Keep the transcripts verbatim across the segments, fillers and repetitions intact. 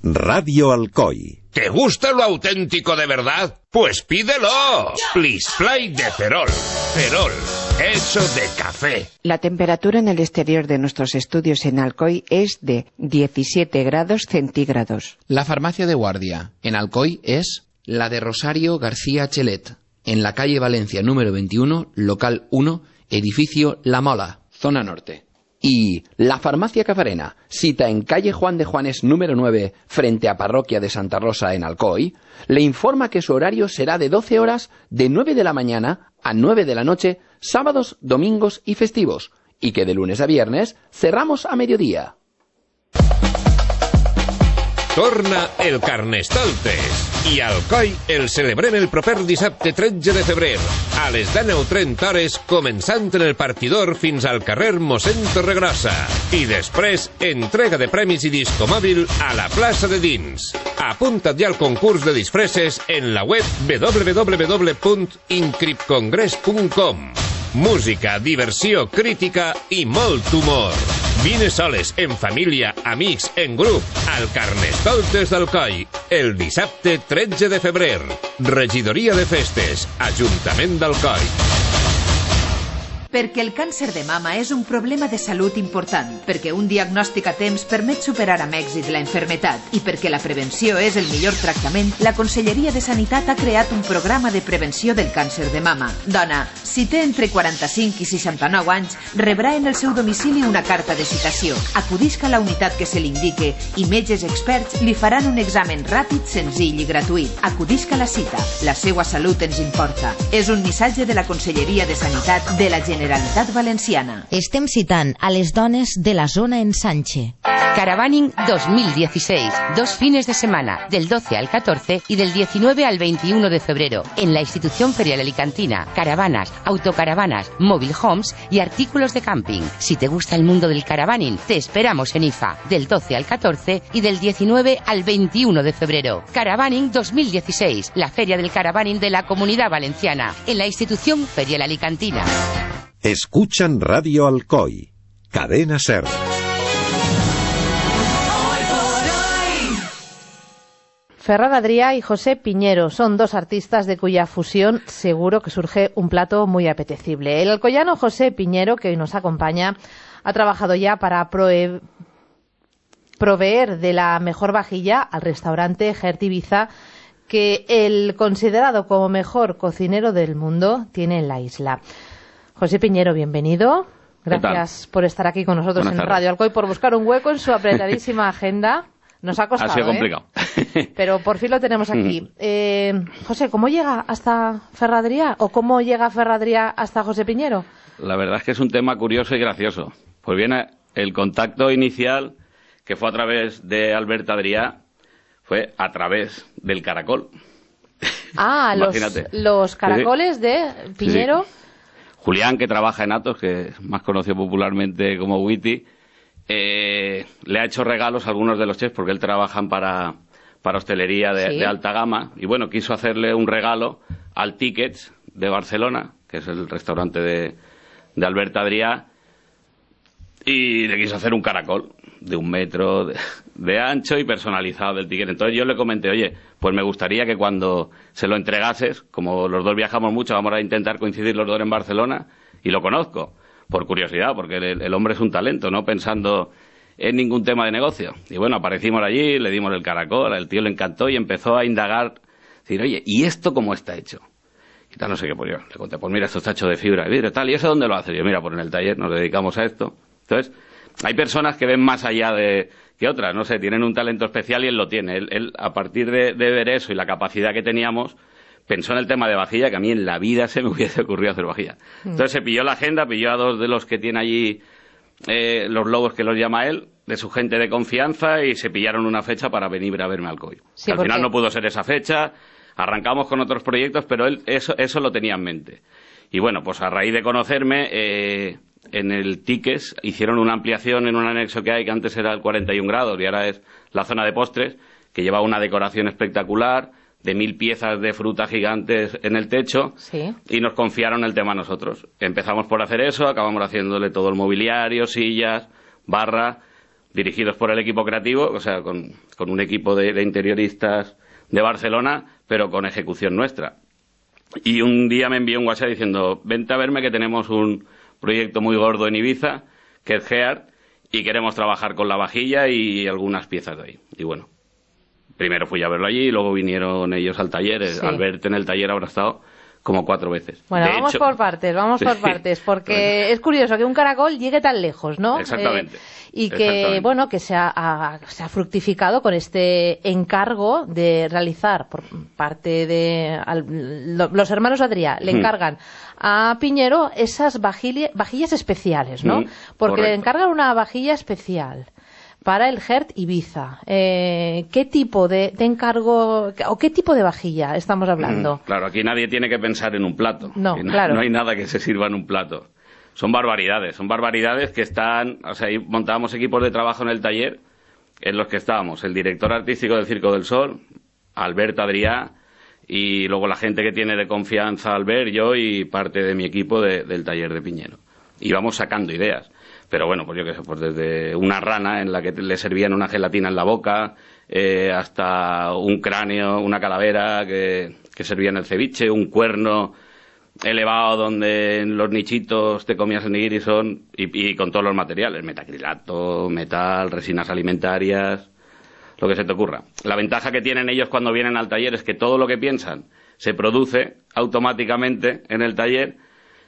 Radio Alcoy. ¿Te gusta lo auténtico de verdad? Pues pídelo. Please Fly de Ferrol. Ferrol, hecho de café. La temperatura en el exterior de nuestros estudios en Alcoy es de diecisiete grados centígrados. La farmacia de guardia en Alcoy es la de Rosario García Chelet, en la calle Valencia número veintiuno, local uno, edificio La Mola, zona norte. Y la farmacia Cafarena, cita en calle Juan de Juanes número nueve, frente a Parroquia de Santa Rosa en Alcoy, le informa que su horario será de doce horas, de nueve de la mañana a nueve de la noche, sábados, domingos y festivos, y que de lunes a viernes cerramos a mediodía. Torna el Carnestoltes. I a Alcoi el celebrem el proper dissabte tretze de febrer, a les deu trenta hores, començant en el partidor fins al carrer mossèn Torregrossa. I després, entrega de premis i disco mòbil a la plaça de dins. Apunta't ja al concurs de disfresses en la web w w w punt incripcongress punt com. Música, diversió, crítica i molt humor. Vine soles, en família, amics, en grup, al Carnestoltes d'Alcoi, el dissabte tretze de febrer. Regidoria de Festes, Ajuntament d'Alcoi. Perquè el càncer de mama és un problema de salut important, perquè un diagnòstic a temps permet superar amb èxit la infermetat i perquè la prevenció és el millor tractament, la Conselleria de Sanitat ha creat un programa de prevenció del càncer de mama. Dona, si té entre quaranta-cinc i seixanta-nou anys, rebrà en el seu domicili una carta de citació. Acudisca a la unitat que se li indique i metges experts li faran un examen ràpid, senzill i gratuït. Acudisca a la cita. La seva salut ens importa. És un missatge de la Conselleria de Sanitat de la Generalitat Generalitat Valenciana. Estem citant a les dones de la zona Ensanche. Caravaning dos mil dieciséis, dos fines de semana, del doce al catorce y del diecinueve al veintiuno de febrero, en la institución ferial alicantina. Caravanas, autocaravanas, mobile homes y artículos de camping. Si te gusta el mundo del caravaning, te esperamos en I F A, del doce al catorce y del diecinueve al veintiuno de febrero. Caravaning dos mil dieciséis, la feria del caravaning de la Comunidad Valenciana, en la institución ferial alicantina. Escuchan Radio Alcoy, Cadena Ser. Ferran Adrià y José Piñero son dos artistas de cuya fusión seguro que surge un plato muy apetecible. El alcoyano José Piñero, que hoy nos acompaña, ha trabajado ya para proe- proveer de la mejor vajilla al restaurante Gert Ibiza, que el considerado como mejor cocinero del mundo tiene en la isla. José Piñero, bienvenido. Gracias por estar aquí con nosotros Buenas en tardes. Radio Alcoy, por buscar un hueco en su apretadísima agenda. Nos ha costado, Ha sido complicado. ¿eh? Pero por fin lo tenemos aquí. Eh, José, ¿cómo llega hasta Ferran Adrià? ¿O cómo llega Ferran Adrià hasta José Piñero? La verdad es que es un tema curioso y gracioso. Pues bien, el contacto inicial, que fue a través de Albert Adrià, fue a través del caracol. Ah, los, los caracoles de Piñero. Sí, sí. Julián, que trabaja en Atos, que es más conocido popularmente como Witty, eh, le ha hecho regalos a algunos de los chefs, porque él trabajan para, para hostelería de, sí. de alta gama, y bueno, quiso hacerle un regalo al Tickets de Barcelona, que es el restaurante de, de Albert Adrià, y le quiso hacer un caracol de un metro de, de ancho y personalizado del ticket. Entonces yo le comenté, oye, pues me gustaría que cuando se lo entregases, como los dos viajamos mucho, vamos a intentar coincidir los dos en Barcelona, y lo conozco, por curiosidad, porque el, el hombre es un talento, no pensando en ningún tema de negocio. Y bueno, aparecimos allí, le dimos el caracol, al tío le encantó y empezó a indagar, decir, oye, ¿y esto cómo está hecho? Y tal, no sé qué, pues yo le conté, pues mira, esto está hecho de fibra de vidrio, tal, ¿y eso dónde lo hace? Y yo, mira, pues en el taller nos dedicamos a esto. Entonces, hay personas que ven más allá de que otras, no sé, tienen un talento especial y él lo tiene. Él, él a partir de, de ver eso y la capacidad que teníamos, pensó en el tema de vajilla, que a mí en la vida se me hubiese ocurrido hacer vajilla. Mm. Entonces se pilló la agenda, pilló a dos de los que tiene allí, eh, los lobos que los llama él, de su gente de confianza, y se pillaron una fecha para venir a verme al Alcoy. Sí, al final no pudo ser esa fecha, arrancamos con otros proyectos, pero él eso, eso lo tenía en mente. Y bueno, pues a raíz de conocerme, eh, en el Tiques hicieron una ampliación en un anexo que hay, que antes era el cuarenta y un grados y ahora es la zona de postres, que lleva una decoración espectacular, de mil piezas de fruta gigantes en el techo, sí. Y nos confiaron el tema a nosotros. Empezamos por hacer eso, acabamos haciéndole todo el mobiliario, sillas, barra, dirigidos por el equipo creativo, o sea, con, con un equipo de, de interioristas de Barcelona, pero con ejecución nuestra. Y un día me envió un WhatsApp diciendo, vente a verme que tenemos un proyecto muy gordo en Ibiza, que es Geart, y queremos trabajar con la vajilla y algunas piezas de ahí. Y bueno, primero fui a verlo allí, y luego vinieron ellos al taller. Sí. Albert en el taller habrá estado como cuatro veces. Bueno, de vamos hecho, por partes, vamos por partes, porque bueno, es curioso que un caracol llegue tan lejos, ¿no? Exactamente. Eh, y que, bueno, que se ha, ha, se ha fructificado con este encargo de realizar por parte de al, lo, los hermanos Adrià, le encargan mm. a Piñero esas vajilla, vajillas especiales, ¿no? Mm, porque correcto. Le encargan una vajilla especial para el Geart Ibiza. Eh, ¿Qué tipo de, de encargo o qué tipo de vajilla estamos hablando? Mm, claro, aquí nadie tiene que pensar en un plato. No, no, claro. No hay nada que se sirva en un plato. Son barbaridades, son barbaridades que están... O sea, ahí montábamos equipos de trabajo en el taller en los que estábamos el director artístico del Circo del Sol, Albert Adrià, y luego la gente que tiene de confianza Albert, yo y parte de mi equipo de, del taller de Piñero. Y vamos sacando ideas. Pero bueno, pues yo qué sé, pues desde una rana en la que le servían una gelatina en la boca, eh, hasta un cráneo, una calavera que, que servía en el ceviche, un cuerno elevado donde en los nichitos te comías el nigiri son, y, y con todos los materiales, metacrilato, metal, resinas alimentarias, lo que se te ocurra. La ventaja que tienen ellos cuando vienen al taller es que todo lo que piensan se produce automáticamente en el taller,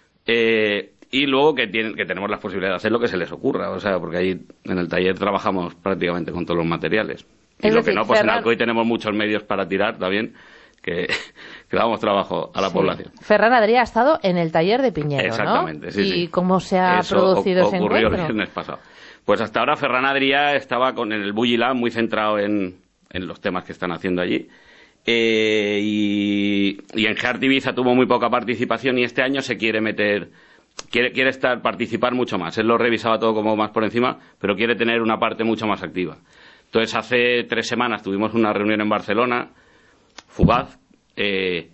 eh, y luego que tienen que tenemos la posibilidad de hacer lo que se les ocurra, o sea, porque ahí en el taller trabajamos prácticamente con todos los materiales. Y es lo decir, que no, pues Ferran... en Alcoy tenemos muchos medios para tirar también, que, que damos trabajo a la sí. población. Ferran Adrià ha estado en el taller de Piñero, exactamente, ¿no? sí, ¿Y sí. cómo se ha Eso producido ese encuentro? Ocurrió el viernes pasado. Pues hasta ahora Ferran Adrià estaba con el Bulli Lab muy centrado en, en los temas que están haciendo allí. Eh, y, y en Geart Ibiza tuvo muy poca participación y este año se quiere meter... Quiere, quiere estar, participar mucho más. Él lo revisaba todo como más por encima, pero quiere tener una parte mucho más activa. Entonces, hace tres semanas tuvimos una reunión en Barcelona, fugaz, eh,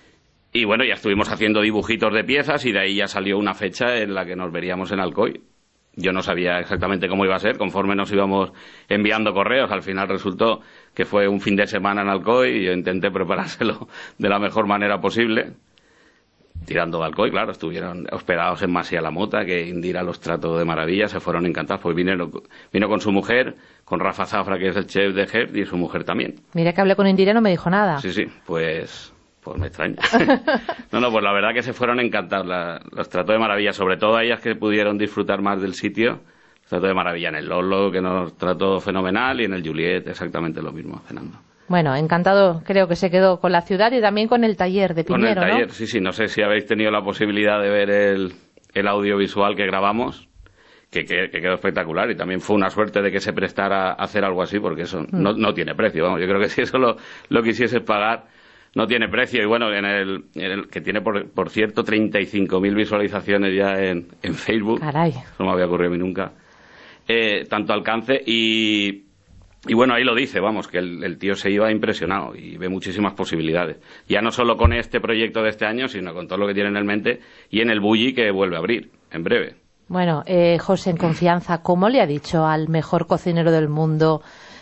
y bueno, ya estuvimos haciendo dibujitos de piezas y de ahí ya salió una fecha en la que nos veríamos en Alcoy. Yo no sabía exactamente cómo iba a ser, conforme nos íbamos enviando correos, al final resultó que fue un fin de semana en Alcoy y yo intenté preparárselo de la mejor manera posible. Tirando de Alcoy, claro, estuvieron hospedados en Masia la Mota, que Indira los trató de maravilla, se fueron encantados, pues vino, vino con su mujer, con Rafa Zafra, que es el chef de Geart, y su mujer también. Mira que hablé con Indira y no me dijo nada. Sí, sí, pues, pues me extraña. No, no, pues la verdad que se fueron encantados, la, los trató de maravilla, sobre todo a ellas que pudieron disfrutar más del sitio, los trató de maravilla en el Lolo, que nos trató fenomenal, y en el Juliet exactamente lo mismo, cenando. Bueno, encantado creo que se quedó con la ciudad y también con el taller de Piñero, Con el taller, ¿no? sí, sí, no sé si habéis tenido la posibilidad de ver el, el audiovisual que grabamos, que, que, que quedó espectacular y también fue una suerte de que se prestara a hacer algo así, porque eso mm. no, no tiene precio, vamos, yo creo que si eso lo, lo quisieses pagar, no tiene precio. Y bueno, en el, en el que tiene, por, por cierto, treinta y cinco mil visualizaciones ya en, en Facebook. Caray. Eso no me había ocurrido a mí nunca. Eh, tanto alcance y... Y bueno, ahí lo dice, vamos, que el, el tío se iba impresionado y ve muchísimas posibilidades. Ya no solo con este proyecto de este año, sino con todo lo que tiene en mente y en el Bulli que vuelve a abrir en breve. Bueno, eh, José, en confianza, ¿cómo le ha dicho al mejor cocinero del mundo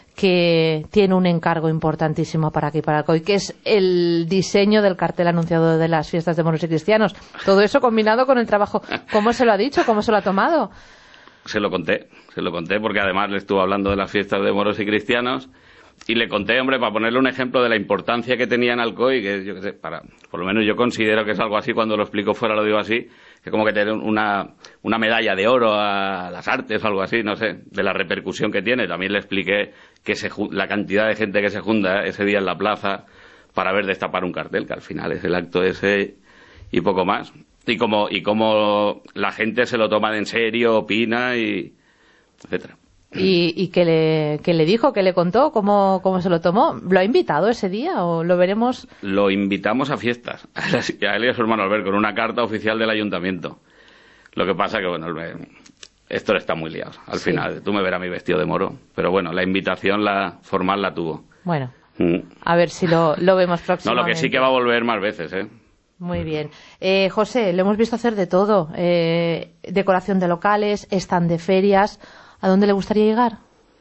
que tiene un encargo importantísimo para aquí, para Alcoy, que es el diseño del cartel anunciado de las fiestas de moros y cristianos? Todo eso combinado con el trabajo. ¿Cómo se lo ha dicho? ¿Cómo se lo ha tomado? Se lo conté, se lo conté porque además le estuvo hablando de las fiestas de moros y cristianos y le conté, hombre, para ponerle un ejemplo de la importancia que tenía en Alcoy, que yo qué sé, para, por lo menos yo considero que es algo así, cuando lo explico fuera lo digo así, que como que tener una, una medalla de oro a las artes o algo así, no sé, de la repercusión que tiene. También le expliqué que se, la cantidad de gente que se junta ese día en la plaza para ver destapar un cartel, que al final es el acto ese y poco más. Y como y como la gente se lo toma de en serio, opina y etcétera. ¿Y, y qué le, qué le dijo, qué le contó, cómo, cómo se lo tomó? ¿Lo ha invitado ese día o lo veremos? Lo invitamos a fiestas, a él y a su hermano Albert, con una carta oficial del ayuntamiento. Lo que pasa que, bueno, esto está muy liado. Al sí. final, tú me verás mi vestido de moro, pero bueno, la invitación la formal la tuvo. Bueno, mm. a ver si lo, lo vemos próximamente. No, lo que sí que va a volver más veces, ¿eh? Muy bien. Eh, José, le hemos visto hacer de todo. Eh, decoración de locales, stand de ferias. ¿A dónde le gustaría llegar?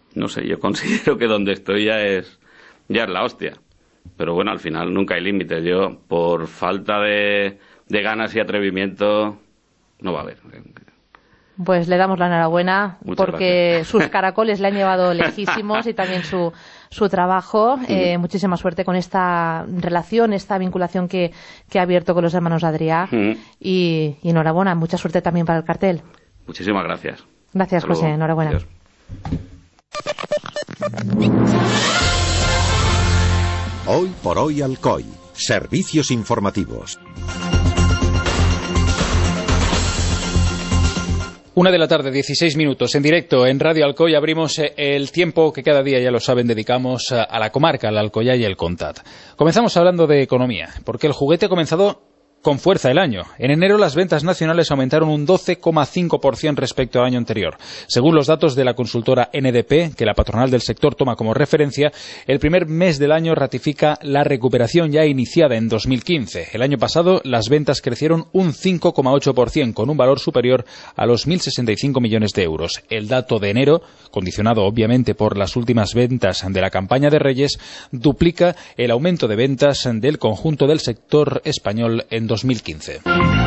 no sé, yo considero que donde estoy ya es, ya es la hostia. Pero bueno, al final nunca hay límites. Yo, por falta de, de ganas y atrevimiento, no va a haber. Pues le damos la enhorabuena. Muchas porque gracias. Sus caracoles le han llevado lejísimos y también su, su trabajo. Eh, muchísima suerte con esta relación, esta vinculación que, que ha abierto con los hermanos Adrià. Mm. Y, y enhorabuena, mucha suerte también para el cartel. Muchísimas gracias. Gracias, Hasta José, luego. enhorabuena. Adiós. Hoy por hoy Alcoy. Servicios informativos. Una de la tarde, dieciséis minutos, en directo en Radio Alcoy abrimos el tiempo que cada día, ya lo saben, dedicamos a la comarca, al Alcoyá y el Comtat. Comenzamos hablando de economía, porque el juguete ha comenzado con fuerza el año. En enero las ventas nacionales aumentaron un doce coma cinco por ciento respecto al año anterior. Según los datos de la consultora N D P, que la patronal del sector toma como referencia, el primer mes del año ratifica la recuperación ya iniciada en dos mil quince. El año pasado las ventas crecieron un cinco coma ocho por ciento, con un valor superior a los mil sesenta y cinco millones de euros. El dato de enero, condicionado obviamente por las últimas ventas de la campaña de Reyes, duplica el aumento de ventas del conjunto del sector español en dos mil quince.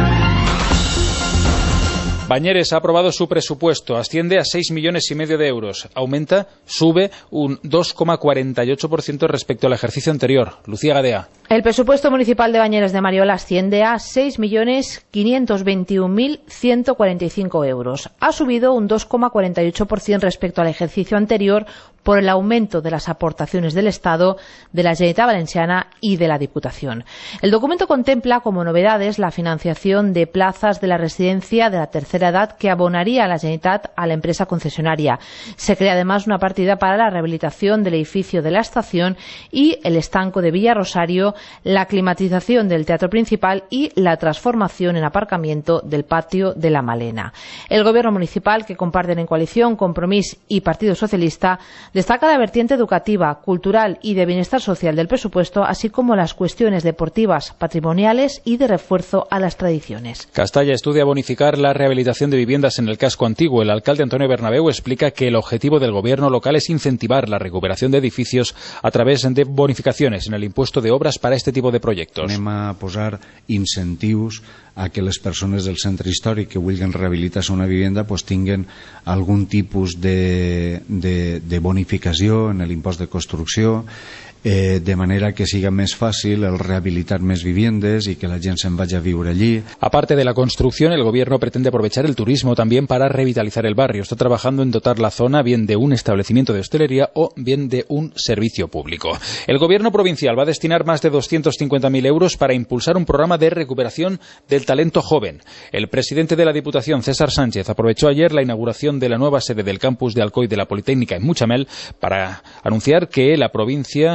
Bañeres ha aprobado su presupuesto, asciende a seis millones y medio de euros, aumenta, sube un dos coma cuarenta y ocho por ciento respecto al ejercicio anterior. Lucía Gadea. El presupuesto municipal de Bañeres de Mariola asciende a seis millones quinientos veintiuno mil ciento cuarenta y cinco euros. Ha subido un dos coma cuarenta y ocho por ciento respecto al ejercicio anterior por el aumento de las aportaciones del Estado, de la Generalitat Valenciana y de la Diputación. El documento contempla como novedades la financiación de plazas de la residencia de la tercera edad que abonaría a la Generalitat a la empresa concesionaria. Se crea además una partida para la rehabilitación del edificio de la estación y el estanco de Villa Rosario, la climatización del teatro principal y la transformación en aparcamiento del patio de la Malena. El gobierno municipal, que comparten en coalición Compromís y Partido Socialista, destaca la vertiente educativa, cultural y de bienestar social del presupuesto, así como las cuestiones deportivas, patrimoniales y de refuerzo a las tradiciones. Castalla estudia bonificar la rehabilitación de viviendas en el casco antiguo. El alcalde Antonio Bernabéu explica que el objetivo del gobierno local es incentivar la recuperación de edificios a través de bonificaciones en el impuesto de obras para este tipo de proyectos. Anem a posar incentius a que les persones del centre històric que vulguin rehabilitar-se una vivenda pues, tinguen algun tipus de, de, de bonificació en l'impost de construcció, eh, de manera que siga més fàcil el rehabilitar més viviendes y que la gent se'n vaya a viure allí. Aparte de la construcción, el gobierno pretende aprovechar el turismo también para revitalizar el barrio. Está trabajando en dotar la zona bien de un establecimiento de hostelería o bien de un servicio público. El gobierno provincial va a destinar más de doscientos cincuenta mil euros para impulsar un programa de recuperación del talento joven. El presidente de la Diputación, César Sánchez, aprovechó ayer la inauguración de la nueva sede del campus de Alcoy de la Politécnica en Muchamel para anunciar que la provincia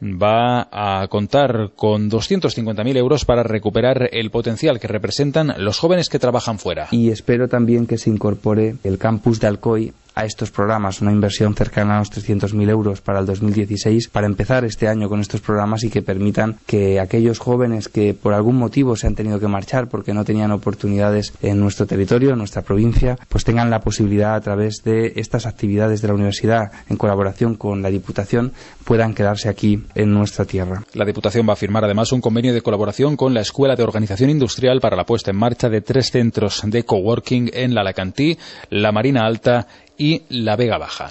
va a contar con doscientos cincuenta mil euros para recuperar el potencial que representan los jóvenes que trabajan fuera. Y espero también que se incorpore el campus de Alcoy a estos programas, una inversión cercana a los trescientos mil euros para el dos mil dieciséis, para empezar este año con estos programas y que permitan que aquellos jóvenes que por algún motivo se han tenido que marchar porque no tenían oportunidades en nuestro territorio, en nuestra provincia, pues tengan la posibilidad a través de estas actividades de la universidad en colaboración con la Diputación puedan quedarse aquí en nuestra tierra. La Diputación va a firmar además un convenio de colaboración con la Escuela de Organización Industrial para la puesta en marcha de tres centros de coworking en la Alacantí, la Marina Alta y la Vega Baja.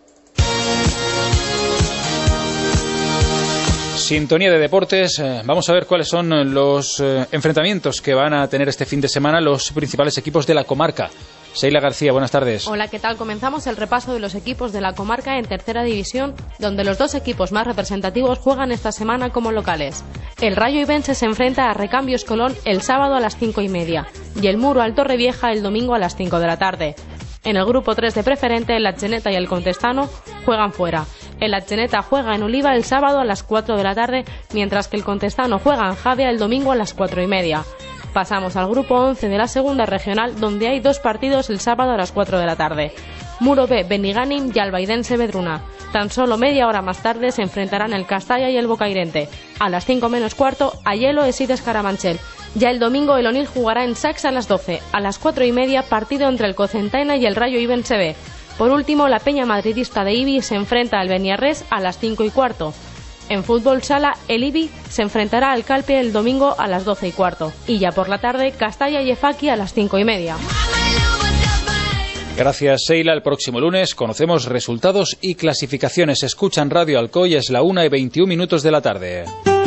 Sintonía de deportes. Vamos a ver cuáles son los eh, enfrentamientos que van a tener este fin de semana los principales equipos de la comarca. Sheila García, buenas tardes. Hola, ¿qué tal? Comenzamos el repaso de los equipos de la comarca en tercera división, donde los dos equipos más representativos juegan esta semana como locales. El Rayo Ibense se enfrenta a Recambios Colón el sábado a las cinco y media y el Muro al Torrevieja el domingo a las cinco de la tarde. En el grupo tres de preferente, el Atzeneta y el Contestano juegan fuera. El Atzeneta juega en Oliva el sábado a las cuatro de la tarde, mientras que el Contestano juega en Javea el domingo a las cuatro y media. Pasamos al grupo once de la segunda regional, donde hay dos partidos el sábado a las cuatro de la tarde. Muro B, Beniganim y Albaidense Vedruna. Tan solo media hora más tarde se enfrentarán el Castalla y el Bocairente. A las cinco menos cuarto, Ayelo Esides Carabanchel. Ya el domingo el Onil jugará en Sax a las doce. A las cuatro y media, partido entre el Cocentaina y el Rayo Ibense B. Por último, la peña madridista de Ibi se enfrenta al Beniarrés a las cinco y cuarto. En fútbol sala, el Ibi se enfrentará al Calpe el domingo a las doce y cuarto. Y ya por la tarde, Castalla y Efaqui a las cinco y media. Gracias, Sheila. El próximo lunes conocemos resultados y clasificaciones. Escuchan Radio Alcoy, es la una y veintiún minutos de la tarde.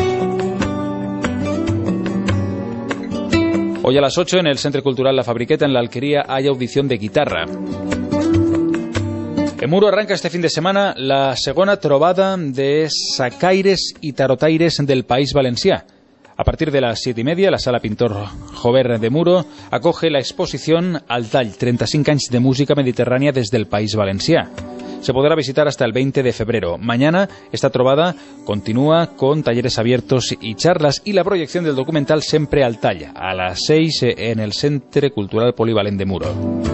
Hoy a las ocho en el Centro Cultural La Fabriqueta, en la Alquería, hay audición de guitarra. En Muro arranca este fin de semana la segona trobada de sacaires y tarotaires del País Valencià. A partir de las siete y media, la Sala Pintor Jover de Muro acoge la exposición Al Tall, trenta-cinc anys de música mediterrània des del País Valencià. Se podrá visitar hasta el veinte de febrero. Mañana esta trobada continúa con talleres abiertos y charlas y la proyección del documental Sempre al Tall, a las seis en el Centre Cultural Polivalent de Muro.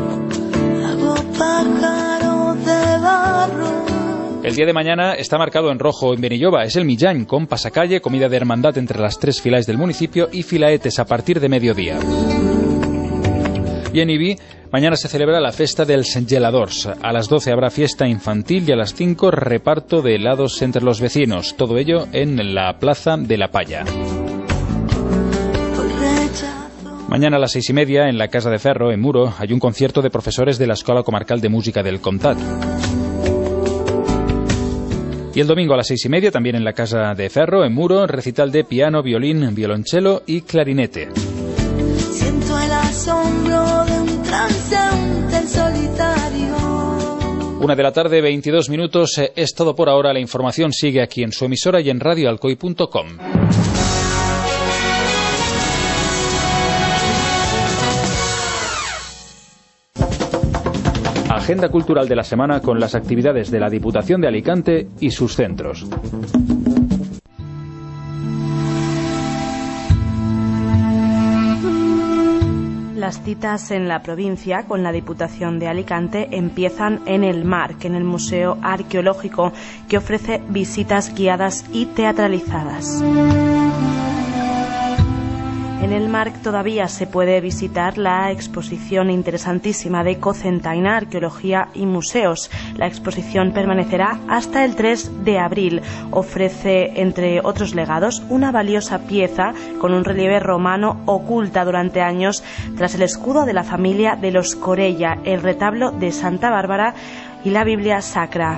El día de mañana está marcado en rojo en Benilloba. Es el Millán, con pasacalle, comida de hermandad entre las tres filas del municipio y filaetes a partir de mediodía. Y en Ibi, mañana se celebra la festa dels geladors. A las doce habrá fiesta infantil y a las cinco reparto de helados entre los vecinos. Todo ello en la Plaza de la Palla. Mañana a las seis y media, en la Casa de Ferro, en Muro, hay un concierto de profesores de la Escola Comarcal de Música del Comtat. Y el domingo a las seis y media, también en la Casa de Ferro, en Muro, recital de piano, violín, violonchelo y clarinete. Siento el asombro de un transeúnte solitario. Una de la tarde, veintidós minutos. Es todo por ahora. La información sigue aquí en su emisora y en radio alcoy punto com. Agenda cultural de la semana con las actividades de la Diputación de Alicante y sus centros. Las citas en la provincia con la Diputación de Alicante empiezan en el Marc, en el Museo Arqueológico, que ofrece visitas guiadas y teatralizadas. En el Marc todavía se puede visitar la exposición interesantísima de Cocentaina, Arqueología y Museos. La exposición permanecerá hasta el tres de abril. Ofrece, entre otros legados, una valiosa pieza con un relieve romano oculta durante años tras el escudo de la familia de los Corella, el retablo de Santa Bárbara y la Biblia Sacra.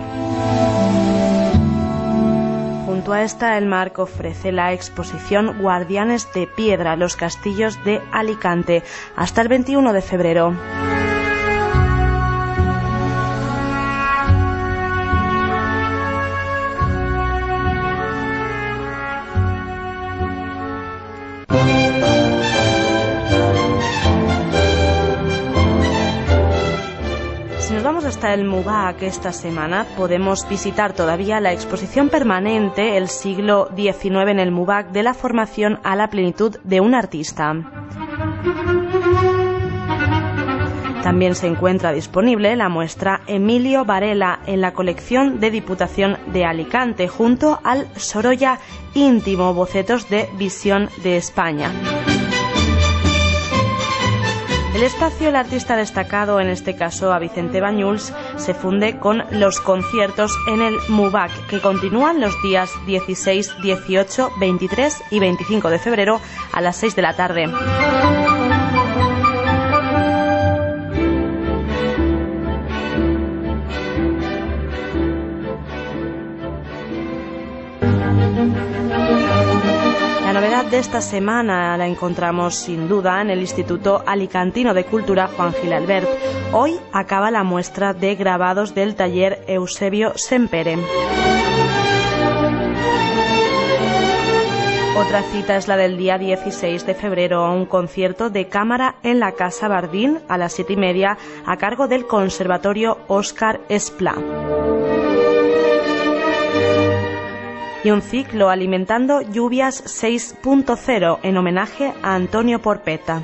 Junto a esta, el Marc ofrece la exposición Guardianes de Piedra, los castillos de Alicante, hasta el veintiuno de febrero. Hasta el MUBAC esta semana podemos visitar todavía la exposición permanente El siglo diecinueve en el MUBAC de la formación a la plenitud de un artista. También se encuentra disponible la muestra Emilio Varela en la colección de Diputación de Alicante junto al Sorolla Íntimo, bocetos de visión de España. El espacio El artista destacado, en este caso a Vicente Bañuls, se funde con los conciertos en el MUBAC, que continúan los días dieciséis, dieciocho, veintitrés y veinticinco de febrero a las seis de la tarde. La novedad de esta semana la encontramos sin duda en el Instituto Alicantino de Cultura Juan Gil Albert. Hoy acaba la muestra de grabados del taller Eusebio Sempere. Otra cita es la del día dieciséis de febrero, un concierto de cámara en la Casa Bardín a las siete y media a cargo del Conservatorio Óscar Esplá. Y un ciclo Alimentando Lluvias seis punto cero en homenaje a Antonio Porpeta.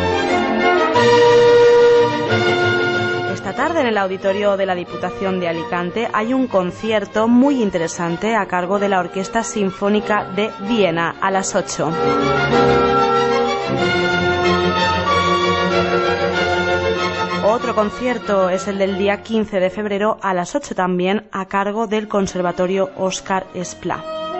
Esta tarde en el auditorio de la Diputación de Alicante hay un concierto muy interesante a cargo de la Orquesta Sinfónica de Viena a las ocho. Otro otro concierto es el del día quince de febrero a las ocho también, a cargo del Conservatorio Óscar Esplá.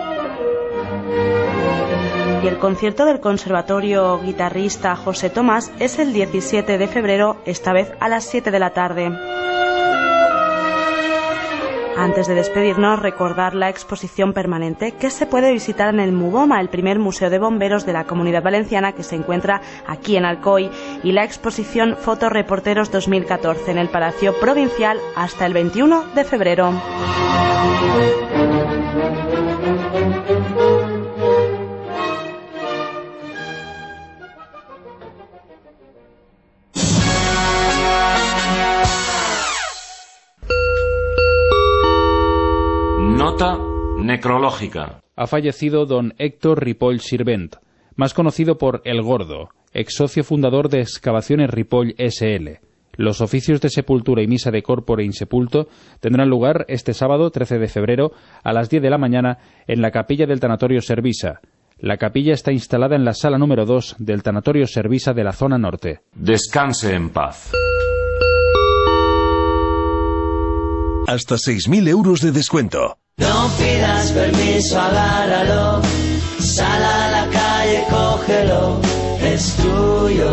Y el concierto del Conservatorio guitarrista José Tomás es el diecisiete de febrero, esta vez a las siete de la tarde. Antes de despedirnos, recordar la exposición permanente que se puede visitar en el MUBOMA, el primer museo de bomberos de la Comunidad Valenciana, que se encuentra aquí en Alcoy, y la exposición Fotoreporteros dos mil catorce en el Palacio Provincial hasta el veintiuno de febrero. Nota necrológica. Ha fallecido don Héctor Ripoll Sirvent, más conocido por El Gordo, ex socio fundador de Excavaciones Ripoll S L Los oficios de sepultura y misa de corpore insepulto tendrán lugar este sábado trece de febrero a las diez de la mañana en la capilla del Tanatorio Servisa. La capilla está instalada en la sala número dos del Tanatorio Servisa de la zona norte. Descanse en paz. Hasta seis mil euros de descuento. No pidas permiso, agárralo, sal a la calle, cógelo, es tuyo.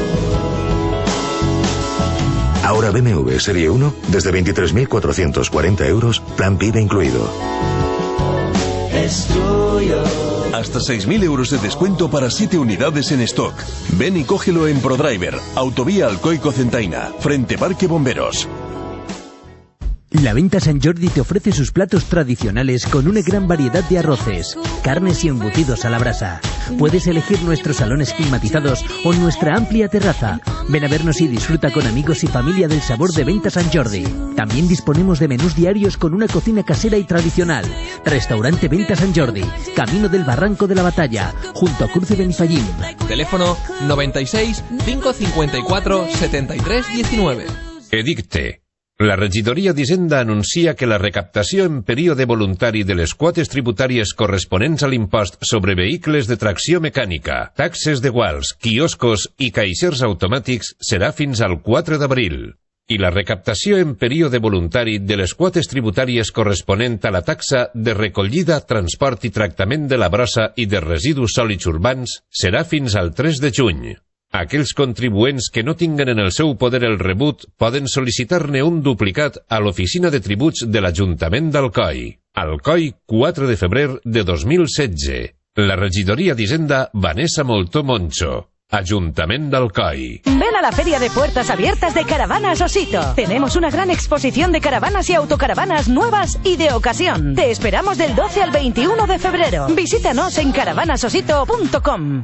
Ahora B M W Serie uno desde veintitrés mil cuatrocientos cuarenta euros, plan PIB incluido. Es tuyo. Hasta seis mil euros de descuento para siete unidades en stock. Ven y cógelo en ProDriver, Autovía Alcoy Cocentaina, frente Parque Bomberos. La Venta San Jordi te ofrece sus platos tradicionales con una gran variedad de arroces, carnes y embutidos a la brasa. Puedes elegir nuestros salones climatizados o nuestra amplia terraza. Ven a vernos y disfruta con amigos y familia del sabor de Venta San Jordi. También disponemos de menús diarios con una cocina casera y tradicional. Restaurante Venta San Jordi, Camino del Barranco de la Batalla, junto a Cruce Benifallim. Teléfono noventa y seis, cinco cincuenta y cuatro, setenta y tres diecinueve. Edicte. La regidoria d'Hisenda anuncia que la recaptació en període voluntari de les quotes tributàries corresponents a l'impost sobre vehicles de tracció mecànica, taxes de guals, quioscos i caixers automàtics serà fins al quatre d'abril. I la recaptació en període voluntari de les quotes tributàries corresponent a la taxa de recollida, transport i tractament de la brossa i de residus sòlids urbans serà fins al tres de juny. Aquells contribuents que no tinguen en el seu poder el rebut poden sol·licitar-ne un duplicat a l'Oficina de Tributs de l'Ajuntament d'Alcoi. Alcoi, quatre de febrer de dos mil setze. La regidoria d'Hisenda Vanessa Moltó Moncho. Ayuntament d'Alcoi. Ven a la Feria de Puertas Abiertas de Caravanas Osito. Tenemos una gran exposición de caravanas y autocaravanas nuevas y de ocasión. Te esperamos del doce al veintiuno de febrero. Visítanos en caravanas osito punto com.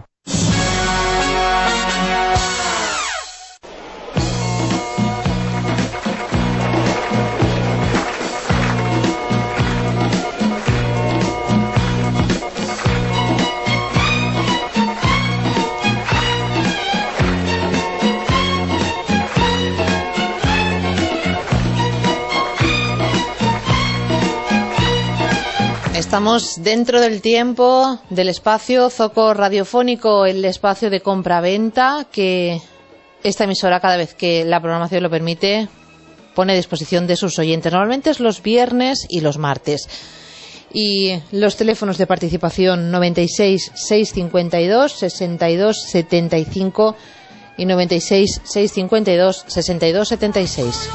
Estamos dentro del tiempo del espacio Zoco Radiofónico, el espacio de compra-venta que esta emisora, cada vez que la programación lo permite, pone a disposición de sus oyentes. Normalmente es los viernes y los martes. Y los teléfonos de participación noventa y seis, seiscientos cincuenta y dos, sesenta y dos setenta y cinco y noventa y seis, seiscientos cincuenta y dos, sesenta y dos setenta y seis.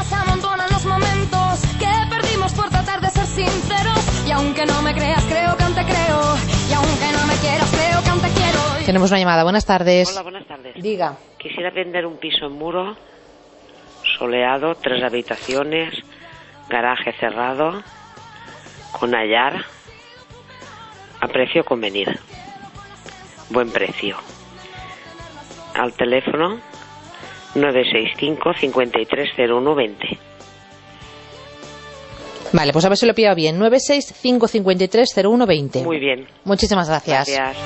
Y aunque no me creas, creo que aún te creo. Y aunque no me quieras, creo que aún te quiero. Tenemos una llamada. Buenas tardes. Hola, buenas tardes. Diga. Quisiera vender un piso en Muro, soleado, tres habitaciones, garaje cerrado, con hallar, a precio convenido. Buen precio. Al teléfono nueve seis cinco, cinco tres cero uno dos cero. Vale, pues a ver si lo he pillado bien. nueve seis cinco, cinco tres cero uno dos cero. Muy bien. Muchísimas gracias. Gracias.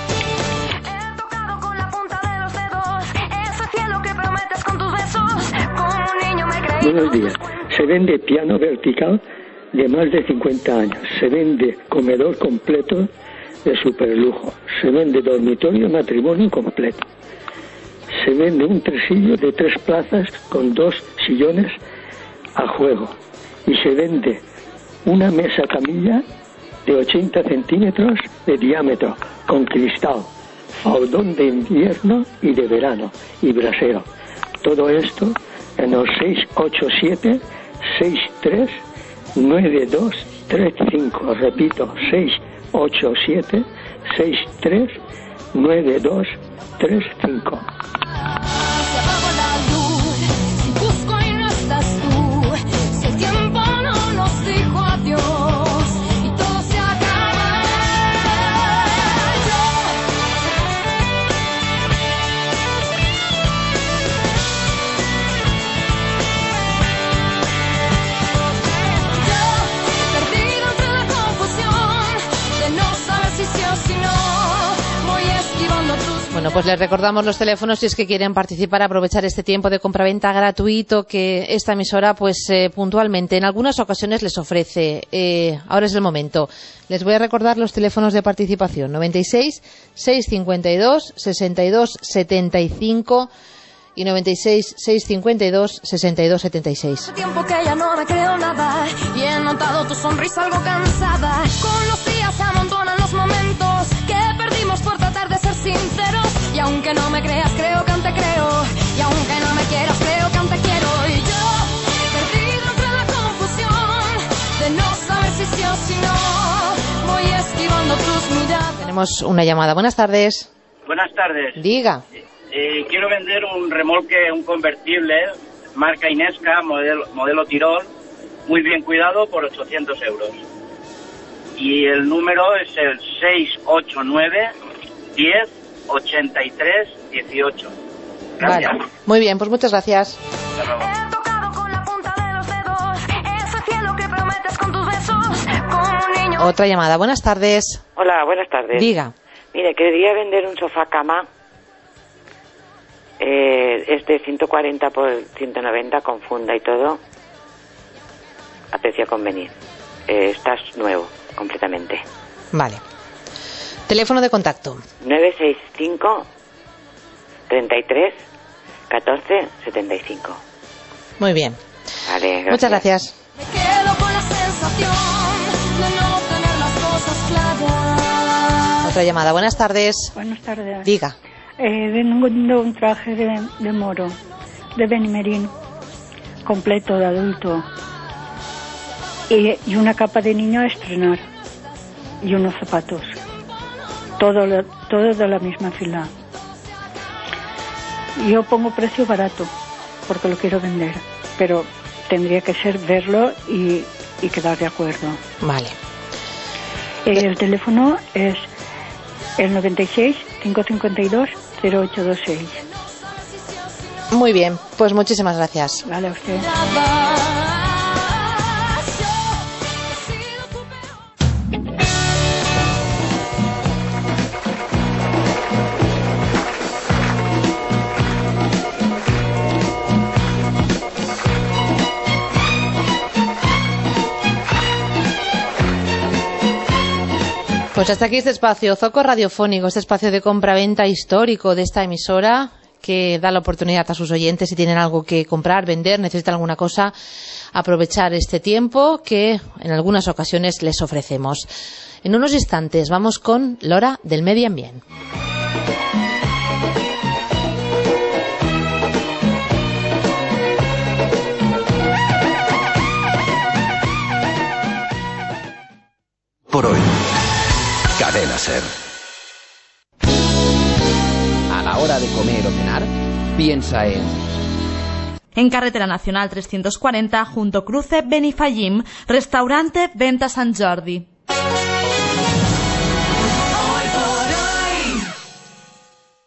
Buenos días. Se vende piano vertical de más de cincuenta años. Se vende comedor completo de superlujo. Se vende dormitorio matrimonio completo. Se vende un tresillo de tres plazas con dos sillones a juego. Y se vende una mesa camilla de ochenta centímetros de diámetro con cristal, faldón de invierno y de verano y brasero. Todo esto en el seis ocho siete, seis tres nueve dos tres cinco. Repito, seis ocho siete, seis tres nueve dos tres cinco. Bueno, pues les recordamos los teléfonos si es que quieren participar, aprovechar este tiempo de compraventa gratuito que esta emisora pues eh, puntualmente en algunas ocasiones les ofrece. Eh, ahora es el momento. Les voy a recordar los teléfonos de participación: noventa y seis, seiscientos cincuenta y dos, sesenta y dos setenta y cinco y noventa y seis, seiscientos cincuenta y dos, sesenta y dos setenta y seis. Tiempo que ya no me creo nada y he notado tu sonrisa algo cansada. Con los días se amontonan los momentos que perdimos por tratar de ser sinceros. Y aunque no me creas, creo que aún te creo. Y aunque no me quieras, creo que aún te quiero. Y yo, perdido entre la confusión de no saber si sí o si no, voy esquivando tus miradas. Tenemos una llamada. Buenas tardes. Buenas tardes. Diga. Eh, quiero vender un remolque, un convertible, marca Inesca, modelo, modelo Tirol, muy bien cuidado, por ochocientos euros. Y el número es el seis ocho nueve, diez, ochenta y tres, dieciocho. Gracias. Vale. Muy bien, pues muchas gracias. Hasta luego. Otra llamada. Buenas tardes. Hola, buenas tardes. Diga. Mire, quería vender un sofá cama. Eh, es de ciento cuarenta por ciento noventa con funda y todo. A precio convenir. Eh, está nuevo, completamente. Vale. Teléfono de contacto. nueve seis cinco, treinta y tres, catorce, setenta y cinco. Muy bien. Vale, gracias. Muchas gracias. Me quedo con la sensación de no tener las cosas claras. Otra llamada. Buenas tardes. Buenas tardes. Diga. Eh, vendo un traje de, de moro, de Benimerín, completo de adulto. Y, y una capa de niño a estrenar. Y unos zapatos. Todo, todo de la misma fila. Yo pongo precio barato, porque lo quiero vender. Pero tendría que ser verlo y, y quedar de acuerdo. Vale. Eh, el teléfono es el noventa y seis, cinco cincuenta y dos, cero ocho dos seis. Muy bien, pues muchísimas gracias. Vale, a usted. Pues hasta aquí este espacio, Zoco Radiofónico, este espacio de compra-venta histórico de esta emisora que da la oportunidad a sus oyentes, si tienen algo que comprar, vender, necesitan alguna cosa, aprovechar este tiempo que en algunas ocasiones les ofrecemos. En unos instantes vamos con Lora del Medio Ambiente. Por hoy, Cadena SER. A la hora de comer o cenar, piensa en... En Carretera Nacional trescientos cuarenta, junto cruce Benifallim, restaurante Venta Sant Jordi.